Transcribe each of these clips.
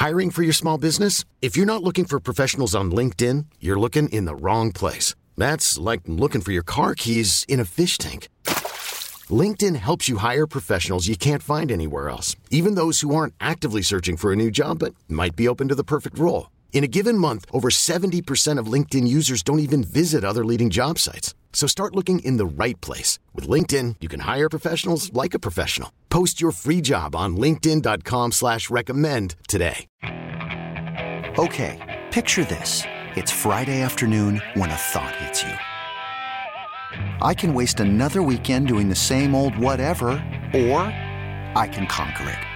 Hiring for your small business? If you're not looking for professionals on LinkedIn, you're looking in the wrong place. That's like looking for your car keys in a fish tank. LinkedIn helps you hire professionals you can't find anywhere else, even those who aren't actively searching for a new job but might be open to the perfect role. In a given month, over 70% of LinkedIn users don't even visit other leading job sites. So start looking in the right place. With LinkedIn, you can hire professionals like a professional. Post your free job on linkedin.com/recommend today. Okay, picture this. It's Friday afternoon when a thought hits you. I can waste another weekend doing the same old whatever, or I can conquer it.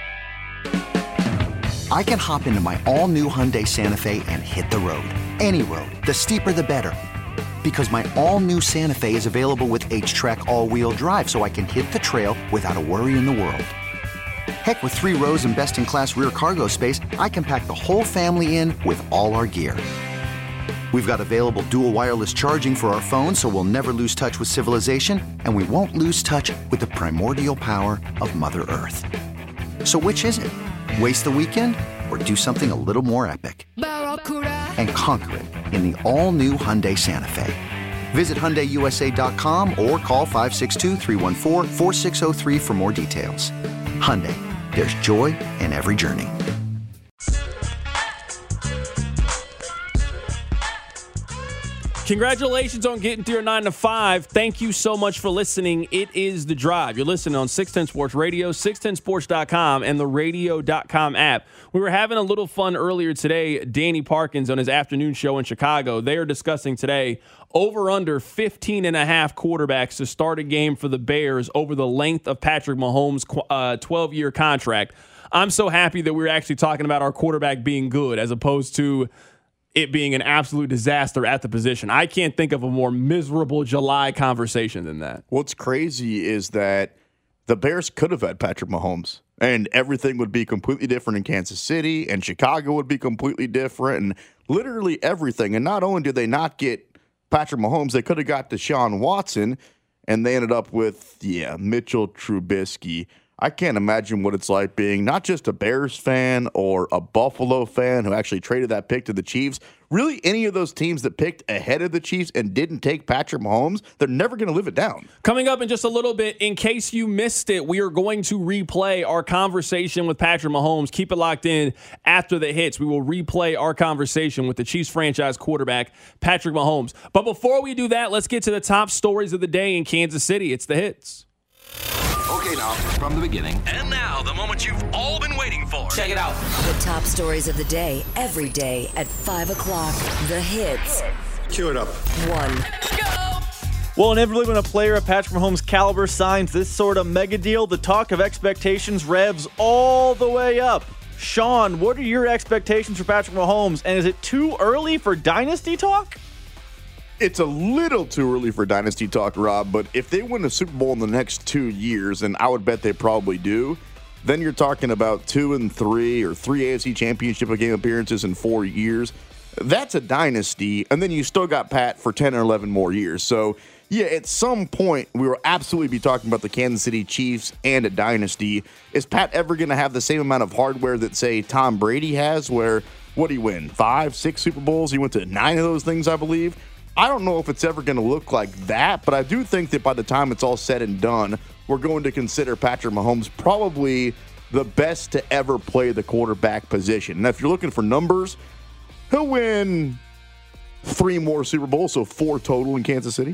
I can hop into my all-new Hyundai Santa Fe and hit the road. Any road. The steeper, the better. Because my all-new Santa Fe is available with H-Track all-wheel drive, so I can hit the trail without a worry in the world. Heck, with 3 rows and best-in-class rear cargo space, I can pack the whole family in with all our gear. We've got available dual wireless charging for our phones, so we'll never lose touch with civilization, and we won't lose touch with the primordial power of Mother Earth. So which is it? Waste the weekend or do something a little more epic? And conquer it in the all-new Hyundai Santa Fe. Visit HyundaiUSA.com or call 562-314-4603 for more details. Hyundai, there's joy in every journey. Congratulations on getting through your 9 to 5. Thank you so much for listening. It is The Drive. You're listening on 610 Sports Radio, 610sports.com, and the radio.com app. We were having a little fun earlier today. Danny Parkins on his afternoon show in Chicago, they are discussing today over-under 15.5 quarterbacks to start a game for the Bears over the length of Patrick Mahomes' 12-year contract. I'm so happy that we're actually talking about our quarterback being good as opposed to it being an absolute disaster at the position. I can't think of a more miserable July conversation than that. What's crazy is that the Bears could have had Patrick Mahomes, and everything would be completely different in Kansas City, and Chicago would be completely different, and literally everything. And not only did they not get Patrick Mahomes, they could have got Deshaun Watson, and they ended up with, Mitchell Trubisky. I can't imagine what it's like being not just a Bears fan or a Buffalo fan who actually traded that pick to the Chiefs. Really, any of those teams that picked ahead of the Chiefs and didn't take Patrick Mahomes, they're never going to live it down. Coming up in just a little bit, in case you missed it, we are going to replay our conversation with Patrick Mahomes. Keep it locked in after the hits. We will replay our conversation with the Chiefs franchise quarterback, Patrick Mahomes. But before we do that, let's get to the top stories of the day in Kansas City. It's the hits. Okay, now, from the beginning. And now, the moment you've all been waiting for. Check it out. The top stories of the day, every day at 5 o'clock. The hits. Cue it up. 1. Go! Well, inevitably when a player of Patrick Mahomes' caliber signs this sort of mega deal, the talk of expectations revs all the way up. Sean, what are your expectations for Patrick Mahomes, and is it too early for dynasty talk? It's a little too early for dynasty talk, Rob, but if they win a Super Bowl in the next 2 years, and I would bet they probably do, then you're talking about 2 and 3 or 3 AFC Championship game appearances in 4 years. That's a dynasty, and then you still got Pat for 10 or 11 more years. So, at some point, we will absolutely be talking about the Kansas City Chiefs and a dynasty. Is Pat ever going to have the same amount of hardware that, say, Tom Brady has, where, what did he win, 5, 6 Super Bowls? He went to 9 of those things, I believe. I don't know if it's ever going to look like that, but I do think that by the time it's all said and done, we're going to consider Patrick Mahomes probably the best to ever play the quarterback position. Now, if you're looking for numbers, he'll win 3 more Super Bowls, so 4 total in Kansas City.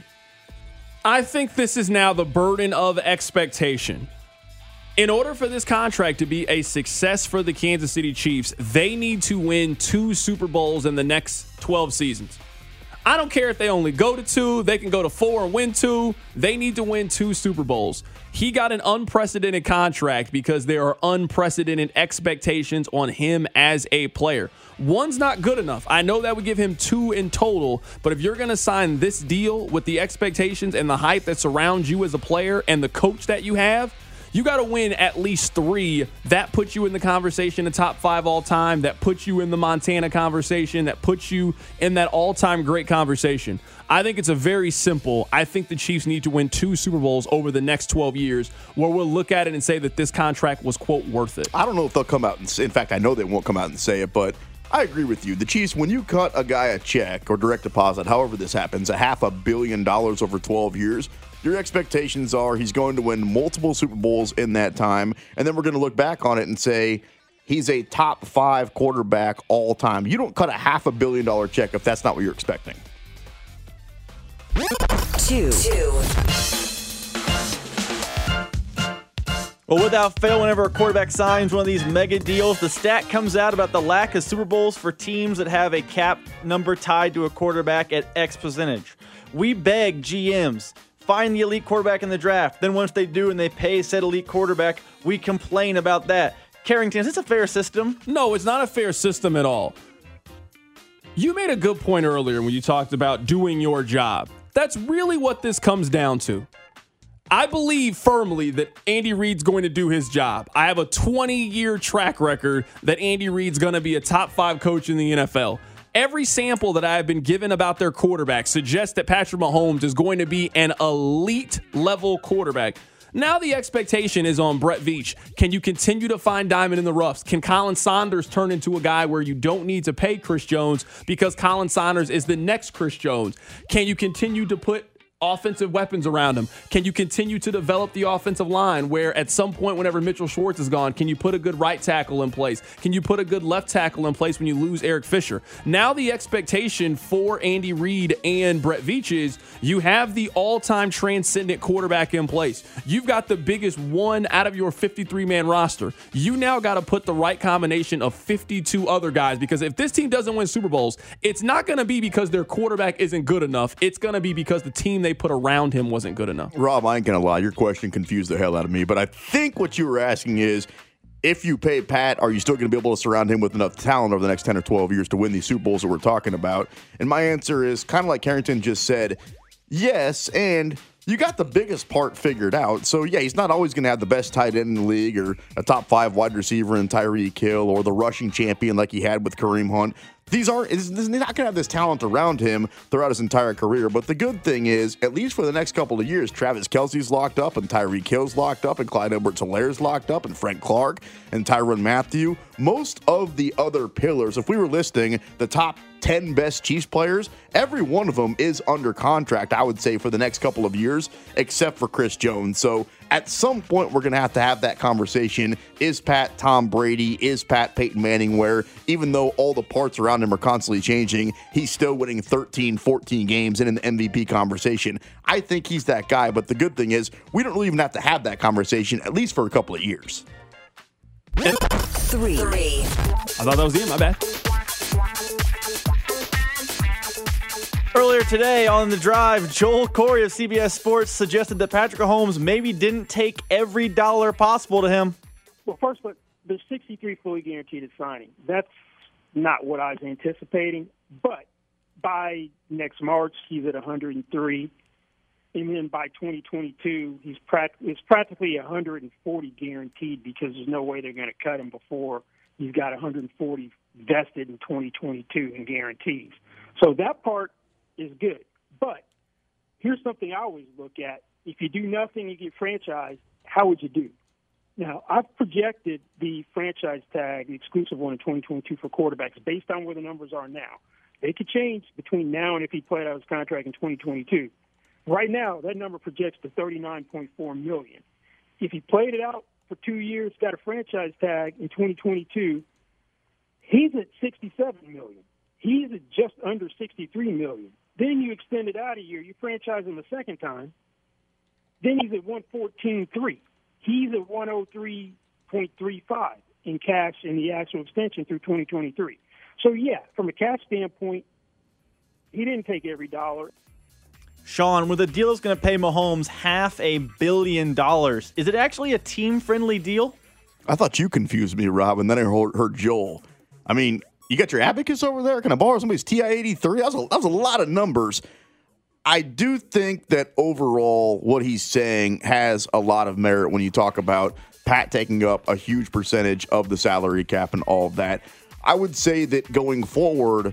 I think this is now the burden of expectation. In order for this contract to be a success for the Kansas City Chiefs, they need to win 2 Super Bowls in the next 12 seasons. I don't care if they only go to 2. They can go to 4 and win 2. They need to win 2 Super Bowls. He got an unprecedented contract because there are unprecedented expectations on him as a player. 1's not good enough. I know that would give him 2 in total, but if you're going to sign this deal with the expectations and the hype that surrounds you as a player and the coach that you have, You got to win at least 3. That puts you in the conversation, the top 5 all time. That puts you in the Montana conversation. That puts you in that all-time great conversation. I think it's a very simple. I think the Chiefs need to win 2 Super Bowls over the next 12 years where we'll look at it and say that this contract was, quote, worth it. I don't know if they'll come out and say, in fact, I know they won't come out and say it, but I agree with you. The Chiefs, when you cut a guy a check or direct deposit, however this happens, $500 million over 12 years, your expectations are he's going to win multiple Super Bowls in that time, and then we're going to look back on it and say he's a top 5 quarterback all time. You don't cut a $500 million check if that's not what you're expecting. 2. Well, without fail, whenever a quarterback signs one of these mega deals, the stat comes out about the lack of Super Bowls for teams that have a cap number tied to a quarterback at X percentage. We beg GMs, find the elite quarterback in the draft. Then once they do and they pay said elite quarterback, we complain about that. Carrington, is this a fair system? No, it's not a fair system at all. You made a good point earlier when you talked about doing your job. That's really what this comes down to. I believe firmly that Andy Reid's going to do his job. I have a 20-year track record that Andy Reid's going to be a top 5 coach in the NFL. Every sample that I have been given about their quarterback suggests that Patrick Mahomes is going to be an elite-level quarterback. Now the expectation is on Brett Veach. Can you continue to find diamond in the roughs? Can Colin Saunders turn into a guy where you don't need to pay Chris Jones because Colin Saunders is the next Chris Jones? Can you continue to put offensive weapons around him? Can you continue to develop the offensive line where at some point whenever Mitchell Schwartz is gone, can you put a good right tackle in place? Can you put a good left tackle in place when you lose Eric Fisher? Now the expectation for Andy Reid and Brett Veach is you have the all-time transcendent quarterback in place. You've got the biggest one out of your 53-man roster. You now got to put the right combination of 52 other guys, because if this team doesn't win Super Bowls, it's not going to be because their quarterback isn't good enough. It's going to be because the team they put around him wasn't good enough. Rob, I ain't going to lie. Your question confused the hell out of me. But I think what you were asking is, if you pay Pat, are you still going to be able to surround him with enough talent over the next 10 or 12 years to win these Super Bowls that we're talking about? And my answer is kind of like Carrington just said, yes, and you got the biggest part figured out. So, yeah, he's not always going to have the best tight end in the league or a top 5 wide receiver in Tyreek Hill or the rushing champion like he had with Kareem Hunt. He's not going to have this talent around him throughout his entire career. But the good thing is, at least for the next couple of years, Travis Kelce's locked up and Tyreek Hill's locked up and Clyde Edwards-Hilaire's locked up and Frank Clark and Tyrann Mathieu. Most of the other pillars, if we were listing the top 10 best Chiefs players, every one of them is under contract, I would say, for the next couple of years, except for Chris Jones. So at some point, we're going to have that conversation. Is Pat Tom Brady? Is Pat Peyton Manning, where even though all the parts around him are constantly changing, he's still winning 13, 14 games in an MVP conversation? I think he's that guy, but the good thing is we don't really even have to have that conversation, at least for a couple of years. 3. I thought that was it. My bad. Earlier today on The Drive, Joel Corey of CBS Sports suggested that Patrick Mahomes maybe didn't take every dollar possible to him. Well, first, but there's 63 fully guaranteed at signing. That's not what I was anticipating. But by next March, he's at 103. And then by 2022, it's practically 140 guaranteed, because there's no way they're going to cut him before he's got 140 vested in 2022 in guarantees. So that part is good. But here's something I always look at. If you do nothing, you get franchised, how would you do? Now, I've projected the franchise tag, the exclusive one in 2022 for quarterbacks, based on where the numbers are now. They could change between now and if he played out his contract in 2022. Right now, that number projects to $39.4 million. If he played it out for 2 years, got a franchise tag in 2022, he's at $67 million. He's at just under $63 million. Then you extend it out a year. You franchise him a second time. Then he's at $114.3. He's at $103.35 in cash in the actual extension through 2023. So, yeah, from a cash standpoint, he didn't take every dollar. Sean, with a deal that's going to pay Mahomes $500 million, is it actually a team-friendly deal? I thought you confused me, Rob, and then I heard Joel. I mean, you got your abacus over there? Can I borrow somebody's TI-83? That was a lot of numbers. I do think that overall what he's saying has a lot of merit when you talk about Pat taking up a huge percentage of the salary cap and all of that. I would say that going forward,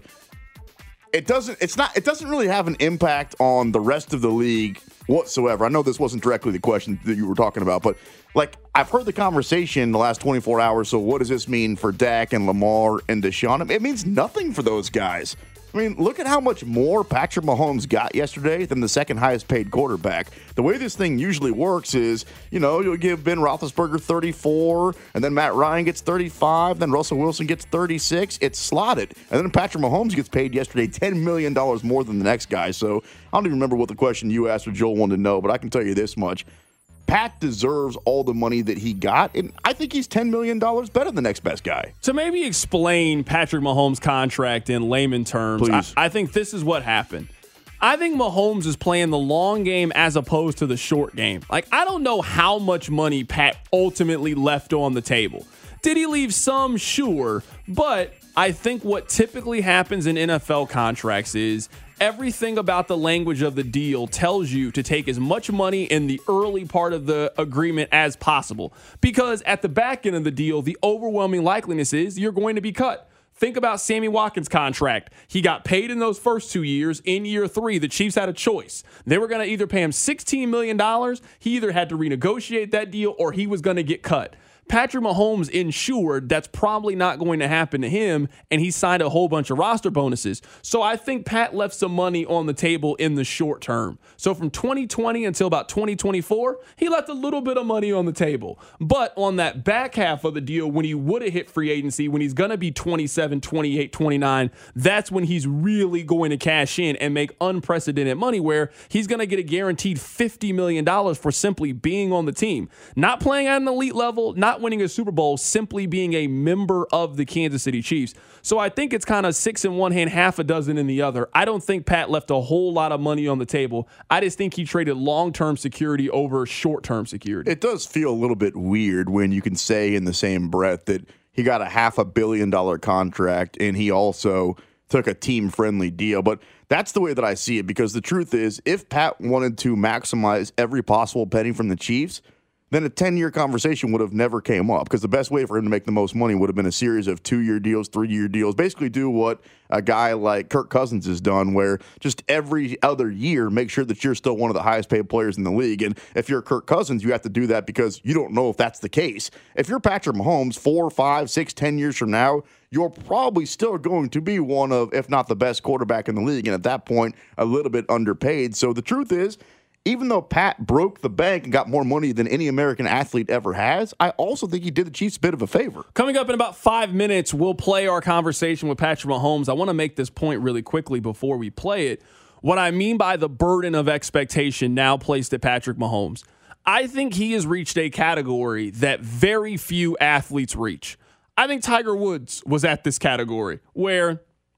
it doesn't really have an impact on the rest of the league whatsoever. I know this wasn't directly the question that you were talking about, but like I've heard the conversation in the last 24 hours. So what does this mean for Dak and Lamar and Deshaun? It means nothing for those guys. I mean, look at how much more Patrick Mahomes got yesterday than the second highest paid quarterback. The way this thing usually works is, you'll give Ben Roethlisberger 34, and then Matt Ryan gets 35, then Russell Wilson gets 36. It's slotted. And then Patrick Mahomes gets paid yesterday $10 million more than the next guy. So I don't even remember what the question you asked or Joel wanted to know, but I can tell you this much. Pat deserves all the money that he got, and I think he's $10 million better than the next best guy. To maybe explain Patrick Mahomes' contract in layman terms, I think this is what happened. I think Mahomes is playing the long game as opposed to the short game. Like, I don't know how much money Pat ultimately left on the table. Did he leave some? Sure. But I think what typically happens in NFL contracts is everything about the language of the deal tells you to take as much money in the early part of the agreement as possible. Because at the back end of the deal, the overwhelming likeliness is you're going to be cut. Think about Sammy Watkins' contract. He got paid in those first 2 years. In year 3, the Chiefs had a choice. They were going to either pay him $16 million. He either had to renegotiate that deal or he was going to get cut. Patrick Mahomes ensured that's probably not going to happen to him, and he signed a whole bunch of roster bonuses. So I think Pat left some money on the table in the short term. So from 2020 until about 2024, he left a little bit of money on the table. But on that back half of the deal, when he would have hit free agency, when he's going to be 27, 28, 29, that's when he's really going to cash in and make unprecedented money where he's going to get a guaranteed $50 million for simply being on the team. Not playing at an elite level, not winning a Super Bowl, simply being a member of the Kansas City Chiefs. So I think it's kind of 6 in one hand, half a dozen in the other. I don't think Pat left a whole lot of money on the table. I just think he traded long-term security over short-term security. It does feel a little bit weird when you can say in the same breath that he got a $500 million contract and he also took a team-friendly deal. But that's the way that I see it, because the truth is, if Pat wanted to maximize every possible penny from the Chiefs, then a 10-year conversation would have never came up, because the best way for him to make the most money would have been a series of 2-year deals, 3-year deals. Basically do what a guy like Kirk Cousins has done, where just every other year make sure that you're still one of the highest paid players in the league. And if you're Kirk Cousins, you have to do that because you don't know if that's the case. If you're Patrick Mahomes 4, 5, 6, 10 years from now, you're probably still going to be one of, if not the best quarterback in the league, and at that point, a little bit underpaid. So the truth is, even though Pat broke the bank and got more money than any American athlete ever has, I also think he did the Chiefs a bit of a favor. Coming up in about 5 minutes, we'll play our conversation with Patrick Mahomes. I want to make this point really quickly before we play it. What I mean by the burden of expectation now placed at Patrick Mahomes. I think he has reached a category that very few athletes reach. I think Tiger Woods was at this category where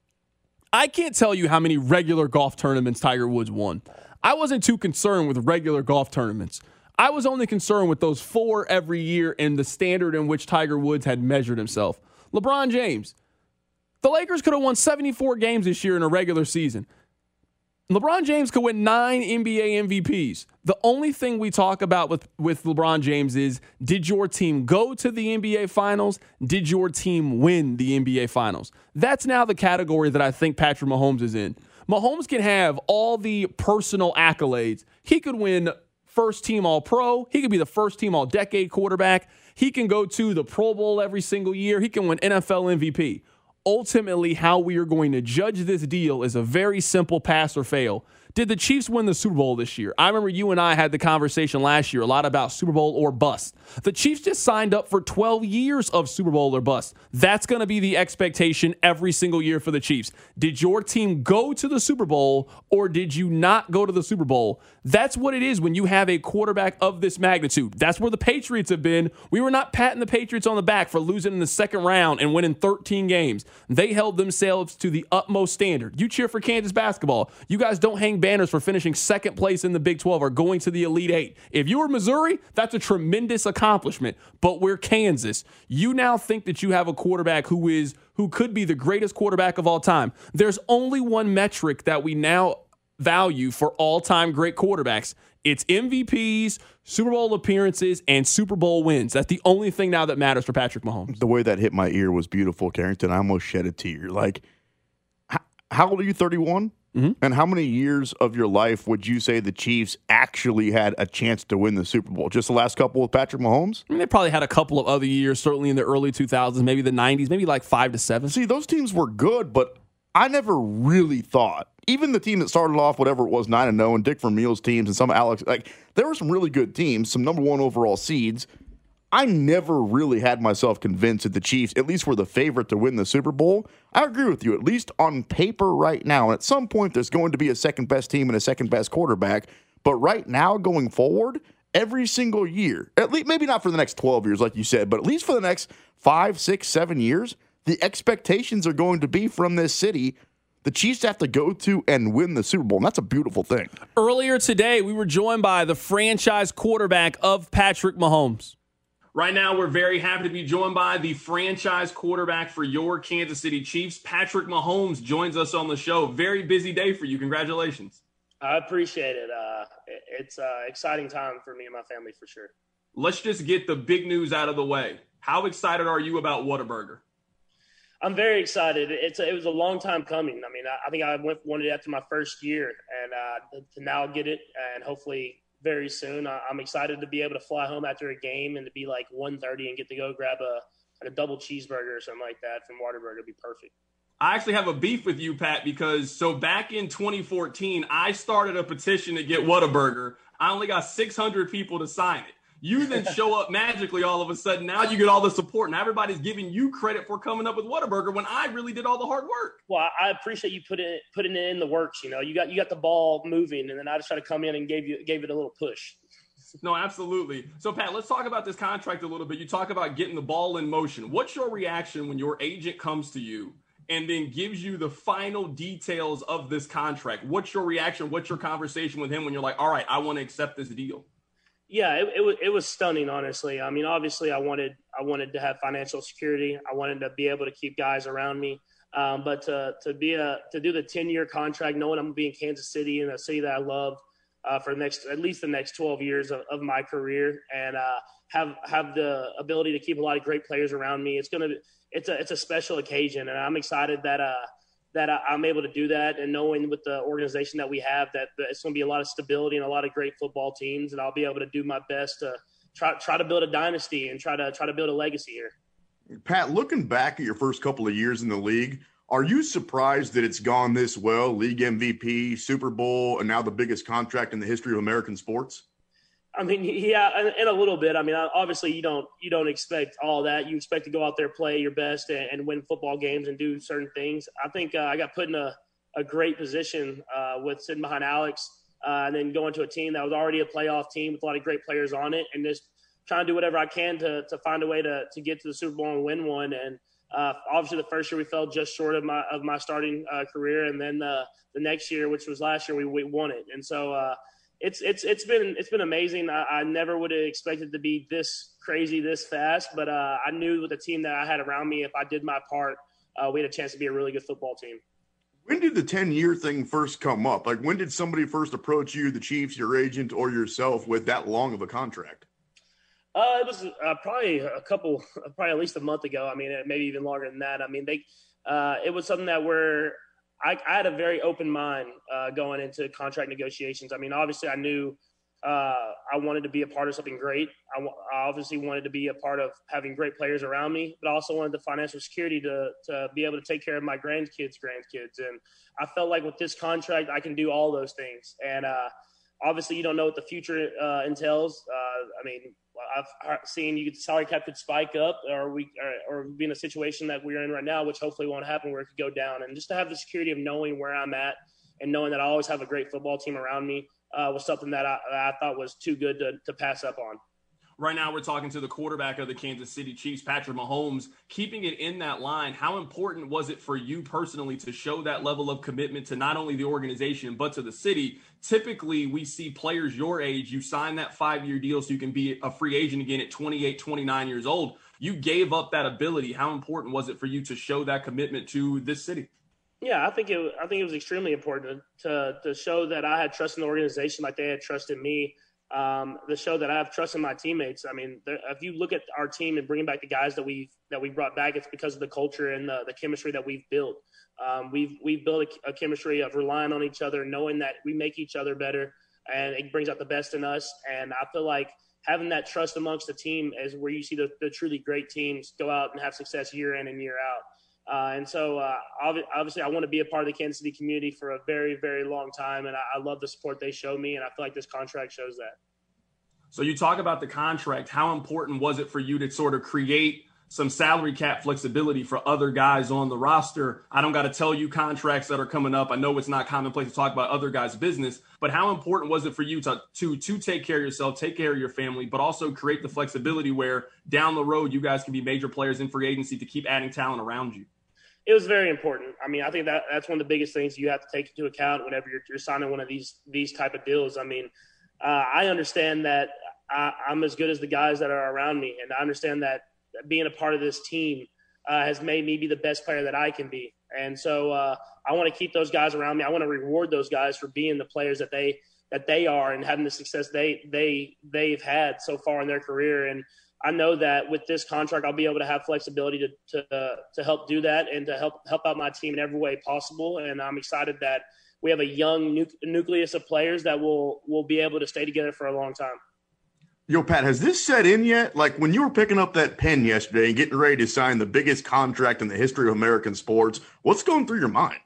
I can't tell you how many regular golf tournaments Tiger Woods won. I wasn't too concerned with regular golf tournaments. I was only concerned with those 4 every year and the standard in which Tiger Woods had measured himself. LeBron James. The Lakers could have won 74 games this year in a regular season. LeBron James could win 9 NBA MVPs. The only thing we talk about with LeBron James is, did your team go to the NBA Finals? Did your team win the NBA Finals? That's now the category that I think Patrick Mahomes is in. Mahomes can have all the personal accolades. He could win first team All-Pro. He could be the first team All-Decade quarterback. He can go to the Pro Bowl every single year. He can win NFL MVP. Ultimately, how we are going to judge this deal is a very simple pass or fail. Did the Chiefs win the Super Bowl this year? I remember you and I had the conversation last year a lot about Super Bowl or bust. The Chiefs just signed up for 12 years of Super Bowl or bust. That's going to be the expectation every single year for the Chiefs. Did your team go to the Super Bowl or did you not go to the Super Bowl? That's what it is when you have a quarterback of this magnitude. That's where the Patriots have been. We were not patting the Patriots on the back for losing in the second round and winning 13 games. They held themselves to the utmost standard. You cheer for Kansas basketball. You guys don't hang banners for finishing second place in the Big 12 or going to the Elite 8. If you were Missouri, that's a tremendous accomplishment. But we're Kansas. You now think that you have a quarterback who could be the greatest quarterback of all time. There's only one metric that we now value for all-time great quarterbacks. It's MVPs, Super Bowl appearances, and Super Bowl wins. That's the only thing now that matters for Patrick Mahomes. The way that hit my ear was beautiful, Carrington. I almost shed a tear. Like, how old are you, 31? Mm-hmm. And how many years of your life would you say the Chiefs actually had a chance to win the Super Bowl? Just the last couple with Patrick Mahomes? I mean, they probably had a couple of other years, certainly in the early 2000s, maybe the 90s, maybe like 5 to 7. See, those teams were good, but I never really thought, even the team that started off, whatever it was, 9-0, and Dick Vermeil's teams and some Alex, like, there were some really good teams, some number one overall seeds. I never really had myself convinced that the Chiefs at least were the favorite to win the Super Bowl. I agree with you, at least on paper right now. And at some point, there's going to be a second-best team and a second-best quarterback. But right now, going forward, every single year, at least maybe not for the next 12 years, like you said, but at least for the next 5, 6, 7 years, the expectations are going to be from this city the Chiefs have to go to and win the Super Bowl, and that's a beautiful thing. Earlier today, we were joined by the franchise quarterback of Patrick Mahomes. Right now, we're very happy to be joined by the franchise quarterback for your Kansas City Chiefs. Patrick Mahomes joins us on the show. Very busy day for you. Congratulations. I appreciate it. It's an exciting time for me and my family for sure. Let's just get the big news out of the way. How excited are you about Whataburger? I'm very excited. It was a long time coming. I mean, I think I wanted it after my first year, and to now get it, and hopefully very soon. I'm excited to be able to fly home after a game and to be like 1:30 and get to go grab a double cheeseburger or something like that from Whataburger. It'd be perfect. I actually have a beef with you, Pat, because back in 2014, I started a petition to get Whataburger. I only got 600 people to sign it. You then show up magically all of a sudden. Now you get all the support, and everybody's giving you credit for coming up with Whataburger when I really did all the hard work. Well, I appreciate you putting it in the works. You know, you got the ball moving, and then I just tried to come in and gave it a little push. No, absolutely. So, Pat, let's talk about this contract a little bit. You talk about getting the ball in motion. What's your reaction when your agent comes to you and then gives you the final details of this contract? What's your reaction? What's your conversation with him when you're like, all right, I want to accept this deal? Yeah, it was stunning, honestly. I mean, obviously, I wanted to have financial security. I wanted to be able to keep guys around me. But to do the 10-year contract, knowing I'm going to be in Kansas City, in a city that I love, for at least the next 12 years of my career, and have the ability to keep a lot of great players around me, it's a special occasion, and I'm excited that I'm able to do that, and knowing with the organization that we have that it's going to be a lot of stability and a lot of great football teams, and I'll be able to do my best to try to build a dynasty and try to build a legacy here. Pat, looking back at your first couple of years in the league, are you surprised that it's gone this well? League MVP, Super Bowl, and now the biggest contract in the history of American sports? I mean, yeah, in a little bit. I mean, obviously you don't expect all that. You expect to go out there, play your best, and win football games and do certain things. I think I got put in a great position with sitting behind Alex and then going to a team that was already a playoff team with a lot of great players on it, and just trying to do whatever I can to find a way to get to the Super Bowl and win one. And obviously the first year we fell just short of my starting career, and then the next year, which was last year, we won it. And so it's been amazing. I never would have expected to be this crazy this fast, but I knew with the team that I had around me, if I did my part, we had a chance to be a really good football team. When did the 10-year thing first come up? Like, when did somebody first approach you, the Chiefs, your agent, or yourself with that long of a contract? It was probably at least a month ago. I mean, maybe even longer than that. I mean, it was something that I had a very open mind going into contract negotiations. I mean, obviously, I knew I wanted to be a part of something great. I obviously wanted to be a part of having great players around me, but I also wanted the financial security to be able to take care of my grandkids. And I felt like with this contract, I can do all those things. And obviously, you don't know what the future entails. I mean, I've seen the salary cap could spike up, or be in a situation that we're in right now, which hopefully won't happen, where it could go down. And just to have the security of knowing where I'm at and knowing that I always have a great football team around me was something that I thought was too good to pass up on. Right now, we're talking to the quarterback of the Kansas City Chiefs, Patrick Mahomes. Keeping it in that line, how important was it for you personally to show that level of commitment to not only the organization, but to the city? Typically, we see players your age, you sign that 5-year deal so you can be a free agent again at 28, 29 years old. You gave up that ability. How important was it for you to show that commitment to this city? Yeah, I think it was extremely important to show that I had trust in the organization like they had trust in me. The show that I have trust in my teammates. I mean, if you look at our team and bringing back the guys that we brought back, it's because of the culture and the chemistry that we've built. We've built a chemistry of relying on each other, knowing that we make each other better, and it brings out the best in us. And I feel like having that trust amongst the team is where you see the truly great teams go out and have success year in and year out. And so obviously I want to be a part of the Kansas City community for a very, very long time. And I love the support they show me. And I feel like this contract shows that. So you talk about the contract. How important was it for you to sort of create some salary cap flexibility for other guys on the roster? I don't got to tell you contracts that are coming up. I know it's not commonplace to talk about other guys' business, but how important was it for you to take care of yourself, take care of your family, but also create the flexibility where down the road you guys can be major players in free agency to keep adding talent around you? It was very important. I mean, I think that's one of the biggest things you have to take into account whenever you're signing one of these type of deals. I mean, I understand that I'm as good as the guys that are around me, and I understand that being a part of this team has made me be the best player that I can be. And so I want to keep those guys around me. I want to reward those guys for being the players that they are and having the success they've had so far in their career. And I know that with this contract, I'll be able to have flexibility to help do that and to help out my team in every way possible. And I'm excited that we have a young nucleus of players that will be able to stay together for a long time. Yo, Pat, has this set in yet? Like when you were picking up that pen yesterday and getting ready to sign the biggest contract in the history of American sports, what's going through your mind?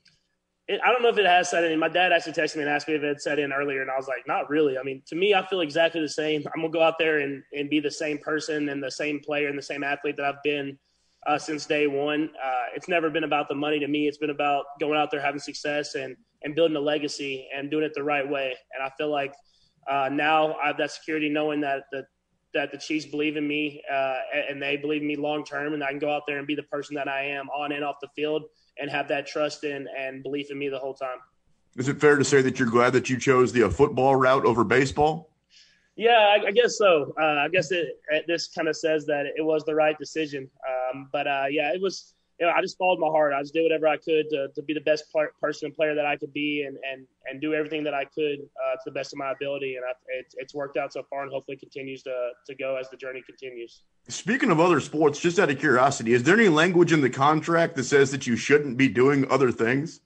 I don't know if it has set in. My dad actually texted me and asked me if it had set in earlier, and I was like, not really. I mean, to me, I feel exactly the same. I'm going to go out there and be the same person and the same player and the same athlete that I've been since day one. It's never been about the money to me. It's been about going out there, having success, and building a legacy and doing it the right way. And I feel like now I have that security knowing that the Chiefs believe in me and they believe in me long term, and I can go out there and be the person that I am on and off the field and have that trust and belief in me the whole time. Is it fair to say that you're glad that you chose the football route over baseball? Yeah, I guess so. I guess this kind of says that it was the right decision. But it was. I just followed my heart. I just did whatever I could to be the best person and player that I could be, and do everything that I could to the best of my ability. And it's worked out so far, and hopefully continues to go as the journey continues. Speaking of other sports, just out of curiosity, is there any language in the contract that says that you shouldn't be doing other things?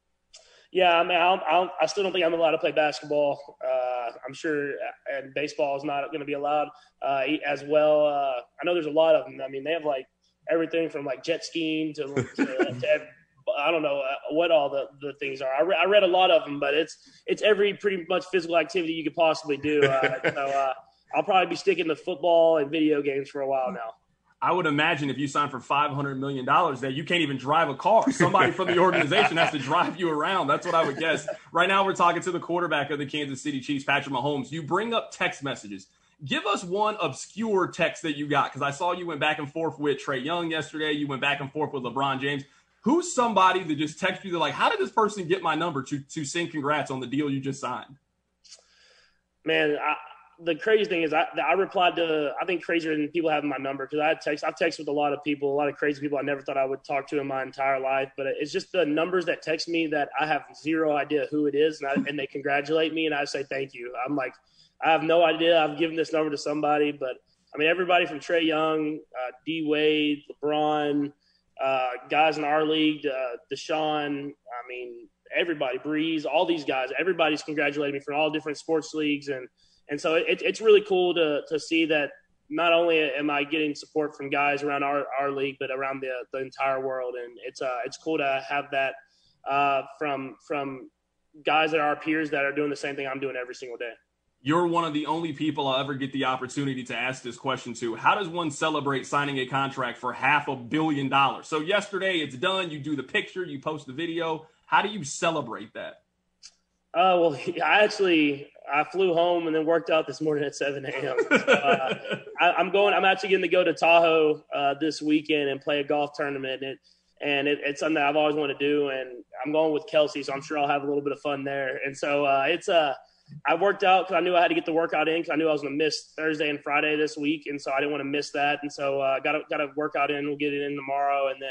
Yeah, I mean, I still don't think I'm allowed to play basketball. I'm sure, and baseball is not going to be allowed as well. I know there's a lot of them. I mean, they have like everything from like jet skiing to I don't know what all the things are. I read a lot of them, but it's every pretty much physical activity you could possibly do. So I'll probably be sticking to football and video games for a while now. I would imagine if you sign for $500 million that you can't even drive a car. Somebody from the organization has to drive you around. That's what I would guess. Right now we're talking to the quarterback of the Kansas City Chiefs, Patrick Mahomes. You bring up text messages. Give us one obscure text that you got, because I saw you went back and forth with Trae Young yesterday. You went back and forth with LeBron James. Who's somebody that just texted you, they're like, how did this person get my number to sing congrats on the deal you just signed? Man, the crazy thing is I replied to, I think crazier than people having my number, because I've texted with a lot of people, a lot of crazy people I never thought I would talk to in my entire life. But it's just the numbers that text me that I have zero idea who it is, and they congratulate me, and I say thank you. I'm like, I have no idea. I've given this number to somebody, but I mean, everybody from Trae Young, D Wade, LeBron, guys in our league, Deshaun, I mean, everybody, Breeze, all these guys, everybody's congratulating me from all different sports leagues. And so it's really cool to see that not only am I getting support from guys around our league, but around the entire world. And it's cool to have that from guys that are our peers that are doing the same thing I'm doing every single day. You're one of the only people I'll ever get the opportunity to ask this question to. How does one celebrate signing a contract for $500 million? So yesterday it's done. You do the picture, you post the video. How do you celebrate that? Well, I flew home and then worked out this morning at 7 a.m. I'm actually going to go to Tahoe this weekend and play a golf tournament. It's something that I've always wanted to do, and I'm going with Kelsey, so I'm sure I'll have a little bit of fun there. And so I worked out because I knew I had to get the workout in, because I knew I was going to miss Thursday and Friday this week, and so I didn't want to miss that. And so got to work out in. We'll get it in tomorrow, and then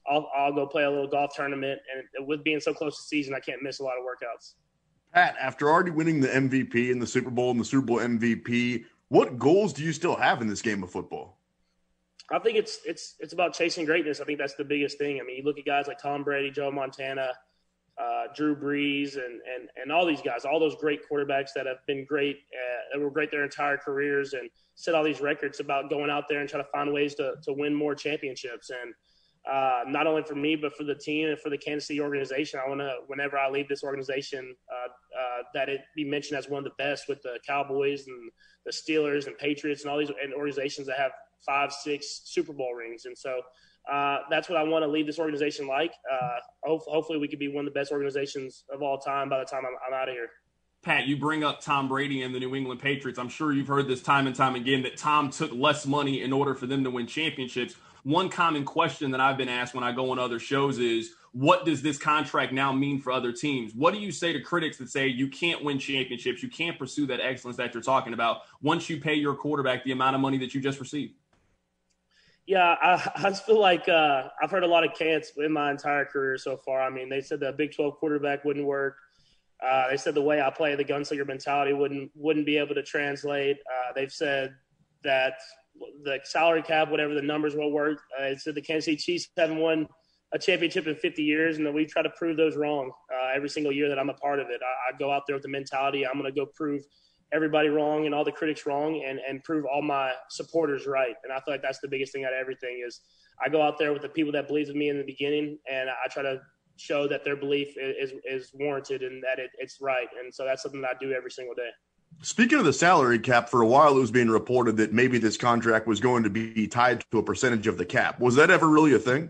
I'll go play a little golf tournament. And with being so close to the season, I can't miss a lot of workouts. Pat, after already winning the MVP in the Super Bowl and the Super Bowl MVP, what goals do you still have in this game of football? I think it's about chasing greatness. I think that's the biggest thing. I mean, you look at guys like Tom Brady, Joe Montana, Drew Brees, and all these guys, all those great quarterbacks that have been great, that were great their entire careers and set all these records about going out there and trying to find ways to win more championships. And not only for me, but for the team and for the Kansas City organization, I want to, whenever I leave this organization, that it be mentioned as one of the best with the Cowboys and the Steelers and Patriots and all these organizations that have 5, 6 Super Bowl rings. And so that's what I want to leave this organization like. Hopefully we could be one of the best organizations of all time by the time I'm out of here. Pat, you bring up Tom Brady and the New England Patriots. I'm sure you've heard this time and time again that Tom took less money in order for them to win championships. One common question that I've been asked when I go on other shows is, what does this contract now mean for other teams? What do you say to critics that say you can't win championships, you can't pursue that excellence that you're talking about once you pay your quarterback the amount of money that you just received? Yeah, I just feel like I've heard a lot of cants in my entire career so far. I mean, they said the Big 12 quarterback wouldn't work. They said the way I play, the gunslinger mentality wouldn't be able to translate. They've said that the salary cap, whatever the numbers will work. They said the Kansas City Chiefs haven't won a championship in 50 years, and we try to prove those wrong every single year that I'm a part of it. I go out there with the mentality, I'm going to go prove everybody wrong and all the critics wrong and prove all my supporters right. And I feel like that's the biggest thing out of everything is I go out there with the people that believed in me in the beginning, and I try to show that their belief is warranted and that it's right. And so that's something that I do every single day. Speaking of the salary cap, for a while it was being reported that maybe this contract was going to be tied to a percentage of the cap. Was that ever really a thing?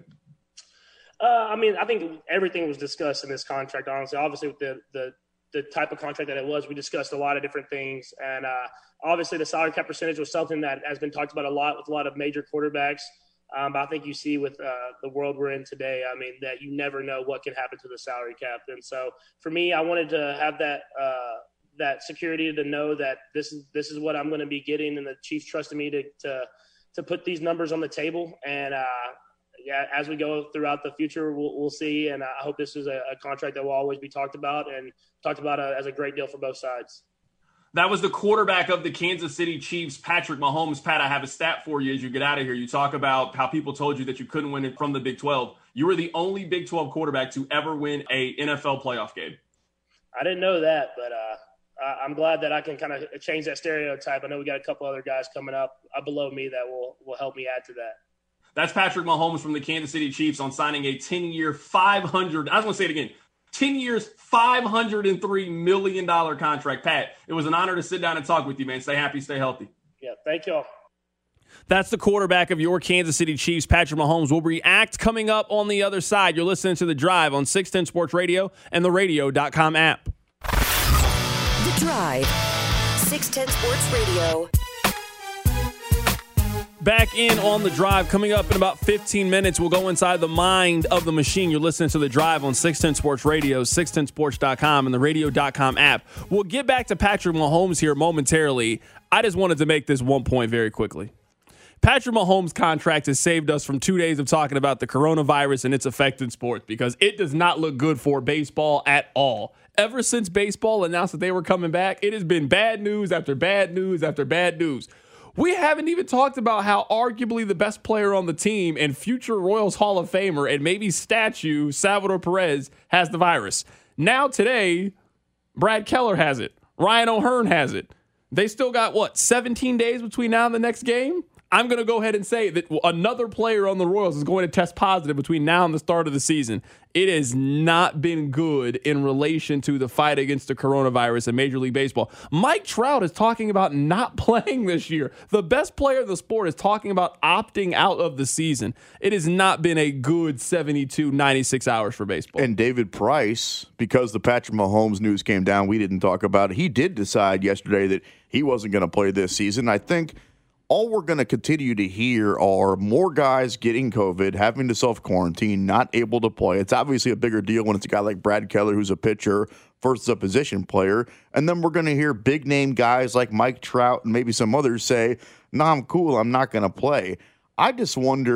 I mean, I think everything was discussed in this contract, honestly. Obviously, with the type of contract that it was, we discussed a lot of different things. And obviously, the salary cap percentage was something that has been talked about a lot with a lot of major quarterbacks. But I think you see with the world we're in today, I mean, that you never know what can happen to the salary cap. And so for me, I wanted to have that security to know that this is what I'm going to be getting, and the Chiefs trusted me to put these numbers on the table. And as we go throughout the future, we'll see. And I hope this is a contract that will always be talked about as a great deal for both sides. That was the quarterback of the Kansas City Chiefs, Patrick Mahomes. Pat, I have a stat for you as you get out of here. You talk about how people told you that you couldn't win it from the Big 12. You were the only Big 12 quarterback to ever win a NFL playoff game. I didn't know that, but I'm glad that I can kind of change that stereotype. I know we got a couple other guys coming up below me that will help me add to that. That's Patrick Mahomes from the Kansas City Chiefs on signing a 10-year, $500. I was going to say it again. 10 years, $503 million contract. Pat, it was an honor to sit down and talk with you, man. Stay happy, stay healthy. Yeah, thank y'all. That's the quarterback of your Kansas City Chiefs, Patrick Mahomes. We'll react coming up on the other side. You're listening to The Drive on 610 Sports Radio and the radio.com app. The Drive, 610 Sports Radio. Back in on The Drive. Coming up in about 15 minutes, we'll go inside the mind of the machine. You're listening to The Drive on 610 Sports Radio, 610sports.com, and the radio.com app. We'll get back to Patrick Mahomes here momentarily. I just wanted to make this one point very quickly. Patrick Mahomes' contract has saved us from 2 days of talking about the coronavirus and its effect in sports, because it does not look good for baseball at all. Ever since baseball announced that they were coming back, it has been bad news after bad news after bad news. We haven't even talked about how arguably the best player on the team and future Royals Hall of Famer and maybe statue, Salvador Perez, has the virus. Now today, Brad Keller has it. Ryan O'Hearn has it. They still got, 17 days between now and the next game? I'm going to go ahead and say that another player on the Royals is going to test positive between now and the start of the season. It has not been good in relation to the fight against the coronavirus in Major League Baseball. Mike Trout is talking about not playing this year. The best player in the sport is talking about opting out of the season. It has not been a good 72, 96 hours for baseball. And David Price, because the Patrick Mahomes news came down, we didn't talk about it. He did decide yesterday that he wasn't going to play this season. I think all we're going to continue to hear are more guys getting COVID, having to self-quarantine, not able to play. It's obviously a bigger deal when it's a guy like Brad Keller, who's a pitcher, versus a position player. And then we're going to hear big-name guys like Mike Trout and maybe some others say, "No, I'm cool, I'm not going to play." I just wonder,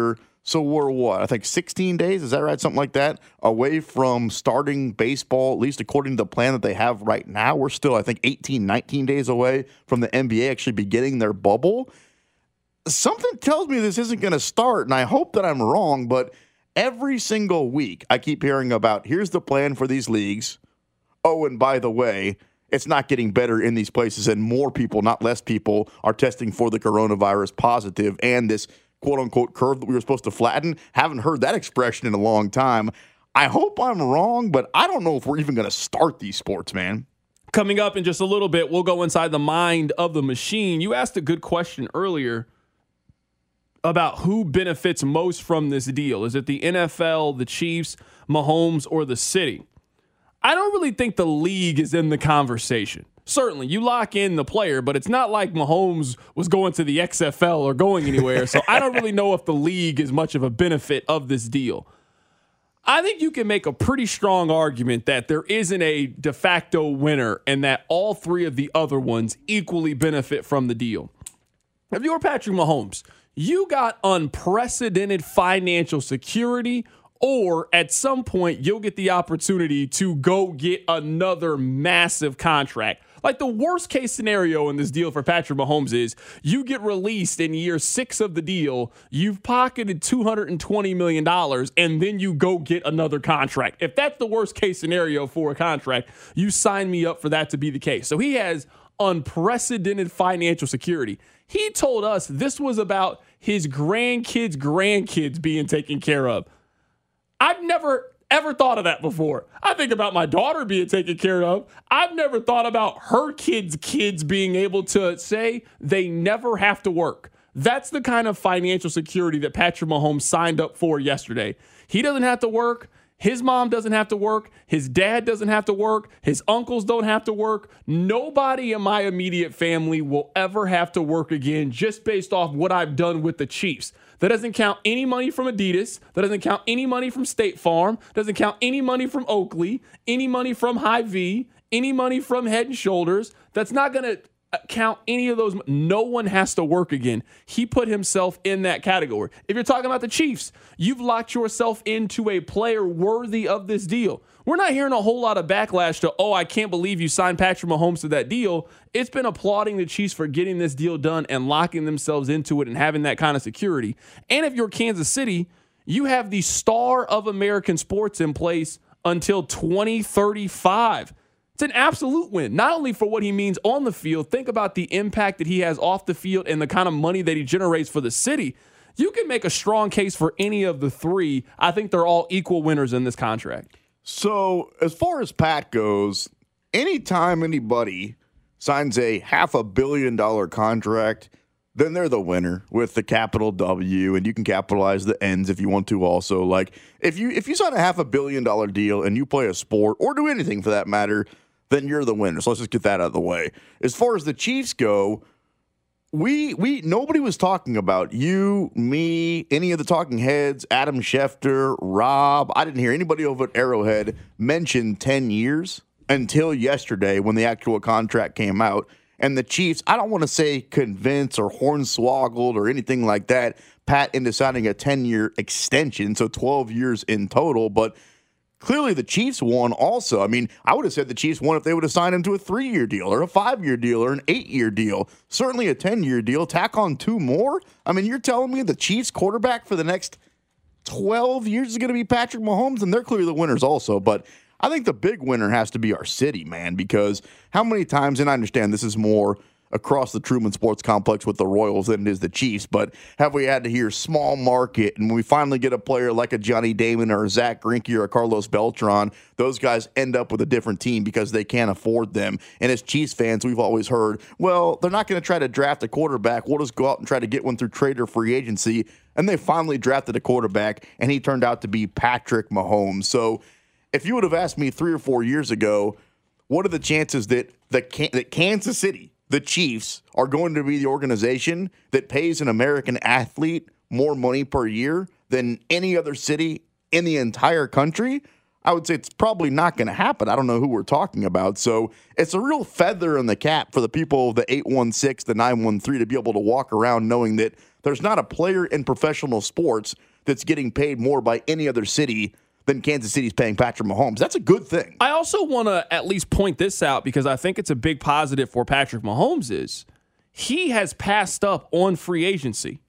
So we're what? I think 16 days, is that right? Something like that, away from starting baseball, at least according to the plan that they have right now. We're still, I think, 18, 19 days away from the NBA actually beginning their bubble. Something tells me this isn't going to start, and I hope that I'm wrong, but every single week I keep hearing about, here's the plan for these leagues. Oh, and by the way, it's not getting better in these places, and more people, not less people, are testing for the coronavirus positive, and this quote-unquote curve that we were supposed to flatten. Haven't heard that expression in a long time. I hope I'm wrong, but I don't know if we're even going to start these sports, man. Coming up in just a little bit, we'll go inside the mind of the machine. You asked a good question earlier about who benefits most from this deal. Is it the NFL, the Chiefs, Mahomes, or the city? I don't really think the league is in the conversation. Certainly, you lock in the player, but it's not like Mahomes was going to the XFL or going anywhere. So I don't really know if the league is much of a benefit of this deal. I think you can make a pretty strong argument that there isn't a de facto winner and that all three of the other ones equally benefit from the deal. If you're Patrick Mahomes, you got unprecedented financial security, or at some point you'll get the opportunity to go get another massive contract. Like the worst case scenario in this deal for Patrick Mahomes is you get released in year 6 of the deal, you've pocketed $220 million, and then you go get another contract. If that's the worst case scenario for a contract, you sign me up for that to be the case. So he has unprecedented financial security. He told us this was about his grandkids being taken care of. I've never ever thought of that before. I think about my daughter being taken care of. I've never thought about her kids being able to say they never have to work. That's the kind of financial security that Patrick Mahomes signed up for yesterday. He doesn't have to work. His mom doesn't have to work. His dad doesn't have to work. His uncles don't have to work. Nobody in my immediate family will ever have to work again just based off what I've done with the Chiefs. That doesn't count any money from Adidas. That doesn't count any money from State Farm. Doesn't count any money from Oakley, any money from Hy-Vee, any money from Head & Shoulders. That's not going to count any of those. No one has to work again. He put himself in that category. If you're talking about the Chiefs, you've locked yourself into a player worthy of this deal. We're not hearing a whole lot of backlash to, oh, I can't believe you signed Patrick Mahomes to that deal. It's been applauding the Chiefs for getting this deal done and locking themselves into it and having that kind of security. And if you're Kansas City, you have the star of American sports in place until 2035. It's an absolute win, not only for what he means on the field. Think about the impact that he has off the field and the kind of money that he generates for the city. You can make a strong case for any of the three. I think they're all equal winners in this contract. So as far as Pat goes, anytime anybody signs a $500 million contract, then they're the winner with the capital W, and you can capitalize the N's if you want to also. Like if you sign a $500 million deal and you play a sport or do anything for that matter, then you're the winner. So let's just get that out of the way. As far as the Chiefs go, we nobody was talking about you, me, any of the talking heads, Adam Schefter, Rob. I didn't hear anybody over at Arrowhead mention 10 years until yesterday when the actual contract came out. And the Chiefs, I don't want to say convince or hornswoggled or anything like that, Pat into signing a 10-year extension, so 12 years in total, but clearly the Chiefs won also. I mean, I would have said the Chiefs won if they would have signed him to a 3-year deal or a 5-year deal or an 8-year deal. Certainly a 10-year deal. Tack on 2 more? I mean, you're telling me the Chiefs quarterback for the next 12 years is going to be Patrick Mahomes? And they're clearly the winners also. But I think the big winner has to be our city, man, because how many times, and I understand this is more across the Truman Sports Complex with the Royals than it is the Chiefs, but have we had to hear small market, and when we finally get a player like a Johnny Damon or a Zach Greinke or a Carlos Beltran, those guys end up with a different team because they can't afford them. And as Chiefs fans, we've always heard, well, they're not going to try to draft a quarterback. We'll just go out and try to get one through trade or free agency. And they finally drafted a quarterback, and he turned out to be Patrick Mahomes. So if you would have asked me 3 or 4 years ago, what are the chances that Kansas City, the Chiefs, are going to be the organization that pays an American athlete more money per year than any other city in the entire country? I would say it's probably not going to happen. I don't know who we're talking about. So it's a real feather in the cap for the people of the 816, the 913 to be able to walk around knowing that there's not a player in professional sports that's getting paid more by any other city than Kansas City's paying Patrick Mahomes. That's a good thing. I also want to at least point this out because I think it's a big positive for Patrick Mahomes is he has passed up on free agency.